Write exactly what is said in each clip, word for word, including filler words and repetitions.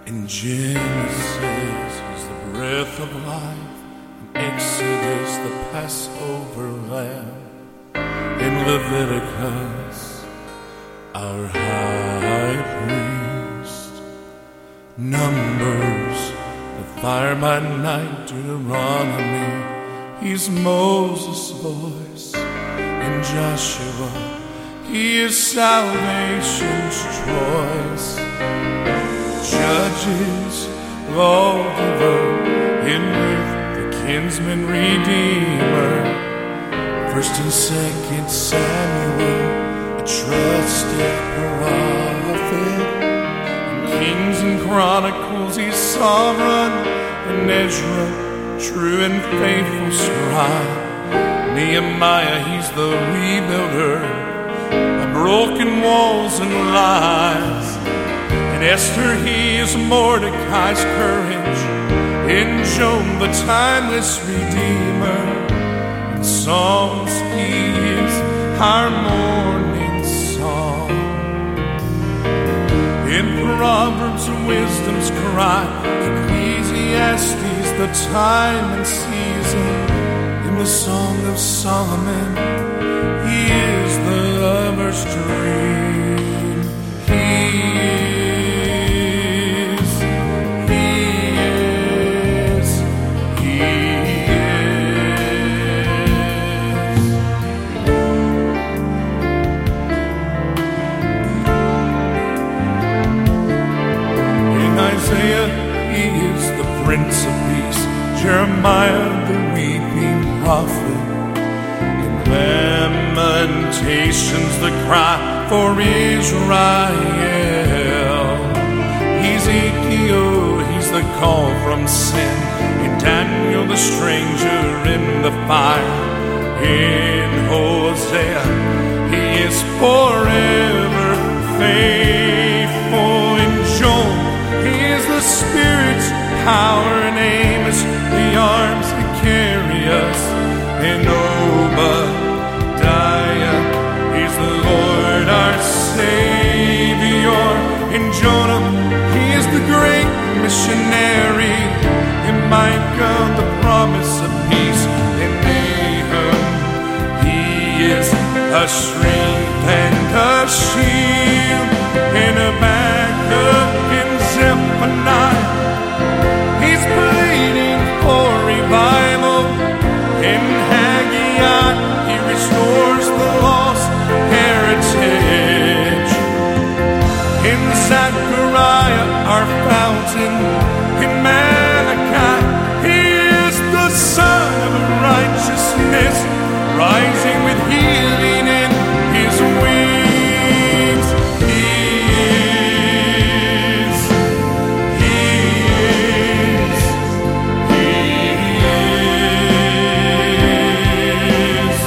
In Genesis, he's the breath of life. In Exodus, the Passover lamb. In Leviticus, our high priest. Numbers, the fire by night. Deuteronomy, he's Moses' voice. In Joshua, he is salvation's choice. Judges, lawgiver, in Ruth, the kinsman redeemer. First and second Samuel, a trusted prophet. In Kings and Chronicles, he's sovereign. In Ezra, true and faithful scribe. Nehemiah, he's the rebuilder of broken walls and lies. In Esther, he is Mordecai's courage. In Job, the timeless redeemer. In Psalms, he is our morning song. In Proverbs, wisdom's cry. Ecclesiastes, the time and season. In the Song of Solomon, he is the lover's dream. He is, he is, he is. In Isaiah, he is the Prince of Peace. Jeremiah, the weeping prophet. In Lamentations, the cry for Israel. Ezekiel, he's the call from sin. In Daniel, the stranger in the fire. In Hosea, he is forever faithful. In Joel, he is the Spirit's power. In Amos, the arms that carry us. In Obadiah, he's the Lord our Savior. In Jonah, he is the great missionary. In Micah, the promise of peace. In Nahum, he is a strength and a shield. In Habakkuk, in Zephaniah, he's pleading for revival. In Haggai, he restores the lost heritage. In Zechariah, our fountain. In Malachi, he is the Son of righteousness, rising with healing in his wings. He is, he is, he is.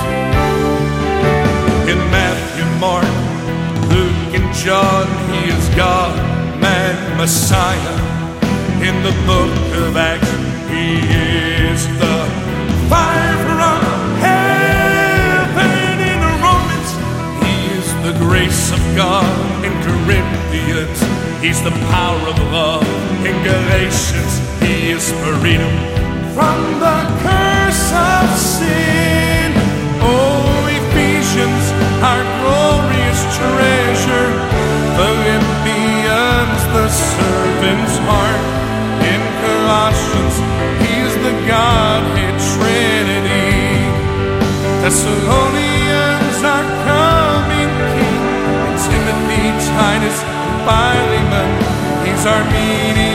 In Matthew, Mark, Luke, and John, he is God, man, Messiah. In the book of Acts, he is the fire from heaven. In Romans, he is the grace of God. In Corinthians, he's the power of love. In Galatians, he is freedom from the curse of sin. Oh, Ephesians, our glorious treasure. Philippians, the servant's heart. In Colossians, he is the Godhead Trinity. Thessalonians, our coming King. In Timothy, Titus, Philemon, he's our mediator.